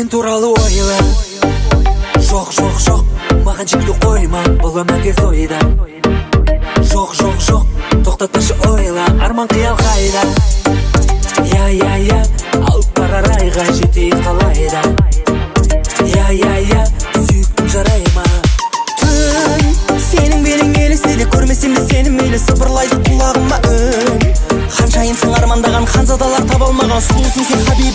мен туралы ойла. Жоқ, жоқ, жоқ, маған жікті қойма, бұл өмір тез ойда. Жоқ, жоқ, жоқ, тоқтатпашы ойла, арман қиял қайда. Я, алып барар айға жетейін қалайда. Я, сүйіктім жарай ма. Түн, сенің белің елесі де көрмесем де сенің мейлі сыбырлайды құлағыма үн. Ханшайымсың армандаған ханзадалар таба алмаған сұлусың сен